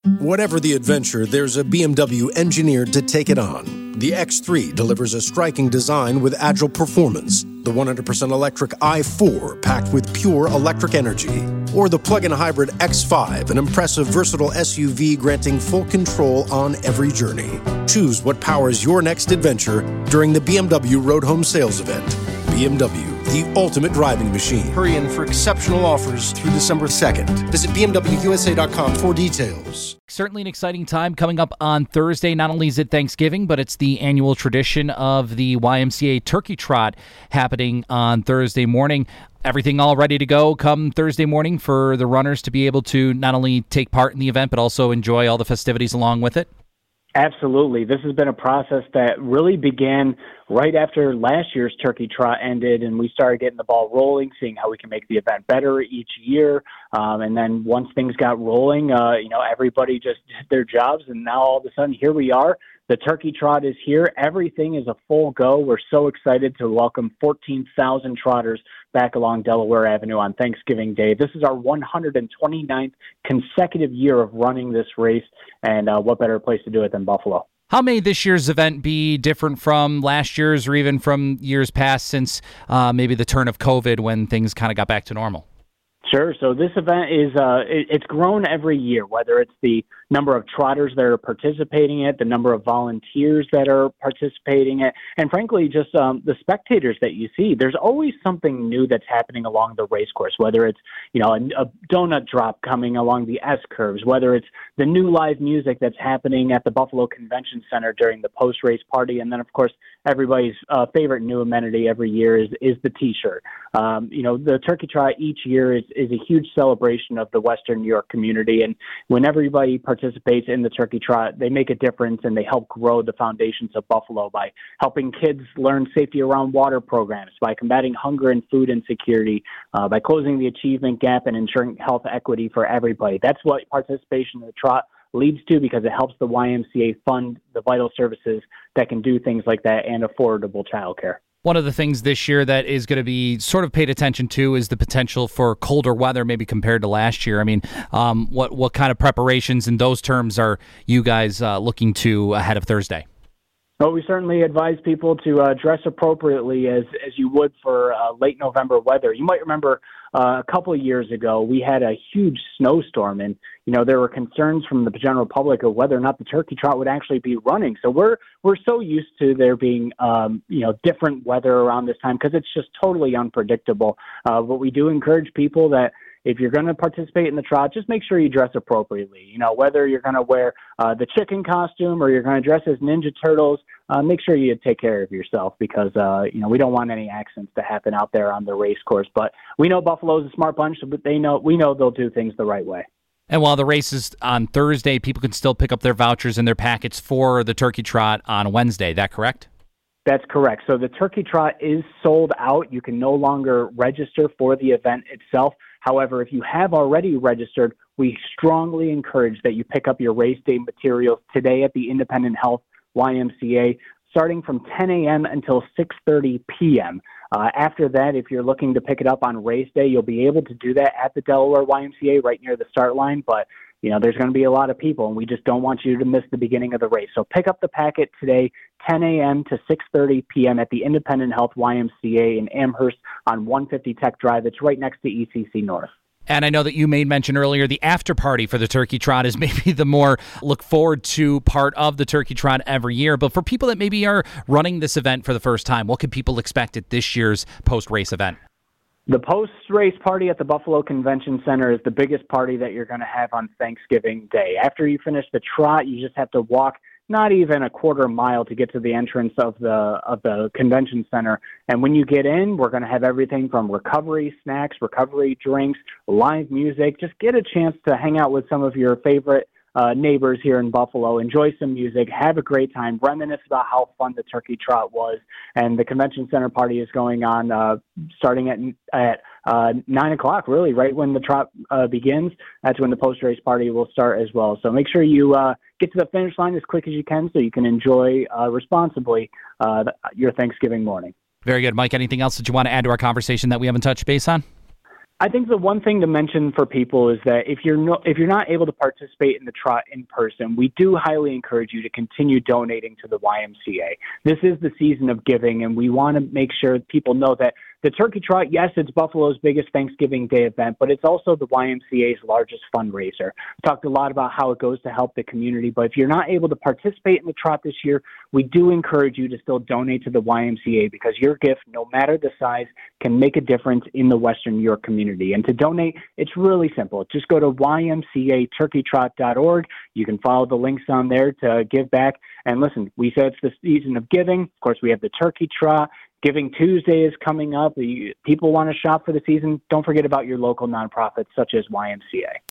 Whatever the adventure, there's a BMW engineered to take it on. The X3 delivers a striking design with agile performance. The 100% electric i4 packed with pure electric energy. Or the plug-in hybrid X5, an impressive versatile SUV granting full control on every journey. Choose what powers your next adventure during the BMW Road Home Sales Event. BMW, the ultimate driving machine. Hurry in for exceptional offers through December 2nd. Visit BMWUSA.com for details. Certainly an exciting time coming up on Thursday. Not only is it Thanksgiving, but it's the annual tradition of the YMCA Turkey Trot happening on Thursday morning. Everything all ready to go come Thursday morning for the runners to be able to not only take part in the event, but also enjoy all the festivities along with it? Absolutely. This has been a process that really began right after last year's Turkey Trot ended, and we started getting the ball rolling, seeing how we can make the event better each year. And then once things got rolling, everybody just did their jobs, and now all of a sudden, here we are. The Turkey Trot is here. Everything is a full go. We're so excited to welcome 14,000 trotters back along Delaware Avenue on Thanksgiving Day. This is our 129th consecutive year of running this race, and what better place to do it than Buffalo? How may this year's event be different from last year's or even from years past since maybe the turn of COVID when things kind of got back to normal? Sure. So this event is it's grown every year, whether it's the number of trotters that are participating in it, the number of volunteers that are participating in it, and frankly, just the spectators that you see. There's always something new that's happening along the race course, whether it's, a donut drop coming along the S-curves, whether it's the new live music that's happening at the Buffalo Convention Center during the post-race party, and then, of course, everybody's favorite new amenity every year is the T-shirt. The Turkey Trot each year is a huge celebration of the Western New York community, and when everybody participates in the Turkey Trot, they make a difference and they help grow the foundations of Buffalo by helping kids learn safety around water programs, by combating hunger and food insecurity, by closing the achievement gap and ensuring health equity for everybody. That's what participation in the Trot leads to, because it helps the YMCA fund the vital services that can do things like that and affordable childcare. One of the things this year that is going to be sort of paid attention to is the potential for colder weather, maybe compared to last year. I mean, what kind of preparations in those terms are you guys looking to ahead of Thursday? Well, we certainly advise people to dress appropriately as you would for late November weather. You might remember a couple of years ago, we had a huge snowstorm, and there were concerns from the general public of whether or not the Turkey Trot would actually be running. So we're so used to there being different weather around this time because it's just totally unpredictable. But we do encourage people that if you're going to participate in the trot, just make sure you dress appropriately. Whether you're going to wear the chicken costume or you're going to dress as Ninja Turtles, make sure you take care of yourself because, we don't want any accidents to happen out there on the race course. But we know Buffalo's a smart bunch, but we know they'll do things the right way. And while the race is on Thursday, people can still pick up their vouchers and their packets for the Turkey Trot on Wednesday. That correct? That's correct. So the Turkey Trot is sold out. You can no longer register for the event itself. However, if you have already registered, we strongly encourage that you pick up your race day materials today at the Independent Health YMCA, starting from 10 a.m. until 6:30 p.m. After that, if you're looking to pick it up on race day, you'll be able to do that at the Delaware YMCA right near the start line. But, there's going to be a lot of people, and we just don't want you to miss the beginning of the race. So pick up the packet today, 10 a.m. to 6:30 p.m. at the Independent Health YMCA in Amherst on 150 Tech Drive. It's right next to ECC North. And I know that you made mention earlier, the after party for the Turkey Trot is maybe the more look forward to part of the Turkey Trot every year. But for people that maybe are running this event for the first time, what can people expect at this year's post-race event? The post-race party at the Buffalo Convention Center is the biggest party that you're going to have on Thanksgiving Day. After you finish the trot, you just have to walk not even a quarter mile to get to the entrance of the convention center. And when you get in, we're going to have everything from recovery snacks, recovery drinks, live music. Just get a chance to hang out with some of your favorite neighbors here in Buffalo, enjoy some music, have a great time, reminisce about how fun the Turkey Trot was. And the convention center party is going on starting at 9 o'clock, really, right when the trot begins. That's when the post-race party will start as well. So make sure you get to the finish line as quick as you can so you can enjoy responsibly your Thanksgiving morning. Very good. Mike, anything else that you want to add to our conversation that we haven't touched base on? I think the one thing to mention for people is that if you're not able to participate in the trot in person, we do highly encourage you to continue donating to the YMCA. This is the season of giving, and we want to make sure people know that the Turkey Trot, yes, it's Buffalo's biggest Thanksgiving Day event, but it's also the YMCA's largest fundraiser. We talked a lot about how it goes to help the community, but if you're not able to participate in the trot this year, we do encourage you to still donate to the YMCA because your gift, no matter the size, can make a difference in the Western New York community. And to donate, it's really simple. Just go to ymcaturkeytrot.org. You can follow the links on there to give back. And listen, we said it's the season of giving. Of course, we have the Turkey Trot. Giving Tuesday is coming up. People want to shop for the season. Don't forget about your local nonprofits such as YMCA.